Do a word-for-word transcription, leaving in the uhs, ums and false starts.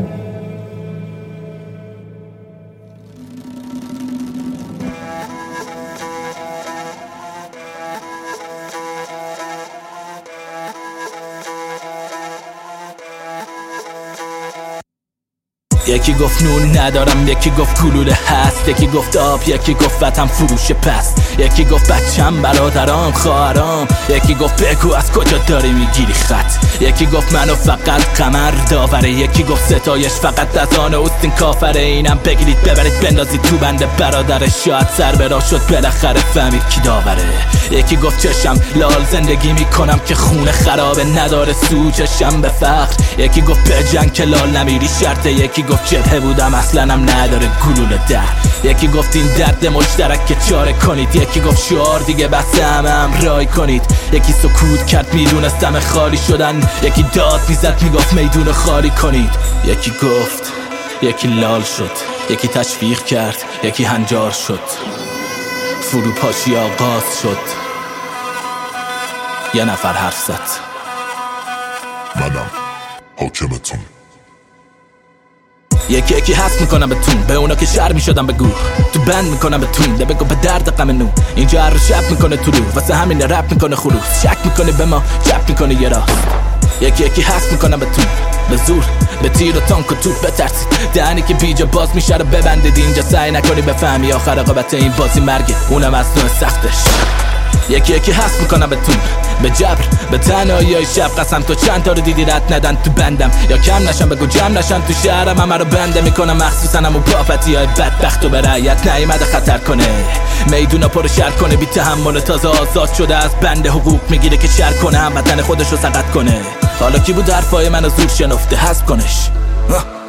یکی گفت نون ندارم، یکی گفت گلوله هست، یکی گفت آب، یکی گفت وطن فروش پست، یکی گفت بچم، برادرام، خواهرام، یکی گفت بگو از کجا داری میگیری خط، یکی گفت منو فقط قمر داوره، یکی گفت ستایش فقط از آن اوستین کافره. اینم بگیرید ببرید بندازید تو بنده برادرش، شاید سر برا شد بالاخره فهمید کی داوره. یکی گفت چشم لال زندگی میکنم که خونه خرابه نداره سو چشم به فقر، یکی گفت به جنگ که لال نمیری شرطه، یکی گفت جبهه بودم اصلا هم نداره گلوله در، یکی گفت این درد مشترک که چاره کنید، یکی گفت شعار دیگه بس همه هم رای کنید، یکی سکوت کرد میدونستم خالی شدن، یکی داد میزد میگفت میدون خالی کنید، یکی گفت، یکی لال شد، یکی تشویق کرد، یکی هنجار شد، فروپاشی آغاز شد، یه نفر حرف زد: منم حاکمتون. یکی یکی حس میکنم بهتون، به اونا که شر میشدم بگو تو بند میکنم بهتون، ده بگو به درد غم نو اینجا هر شب میکنه تو رو، واسه همین رپ میکنه خروس، شک میکنه به ما چپ میکنه یه راست. یکی یکی حس میکنم بهتون، به زور به تیر و تانک و توپ بترسید، دهنی که بیجا باز میشه رو ببندید اینجا، سعی نکنی بفهمی آخر عاقبت این بازی مرگه، اونم از نوع سختش. یکی یکی حس میکنم بهتون، به جبر به تنهایی های شب قسم تو چند تا رو دیدی رد ندن تو بندم، یا کم نشن بگو جمع نشن تو شهرم، همه رو بنده میکنم مخصوصا همو پاپتی های بدبخت و به رعیت نیومده خطر کنه، میدونا پر شر کنه بی تحمل، تازه آزاد شده از بنده حقوق میگیره که شر کنه هموطن خودش رو سقط کنه. حالا کی بود حرفای منو زور شنفته حذف کنش؟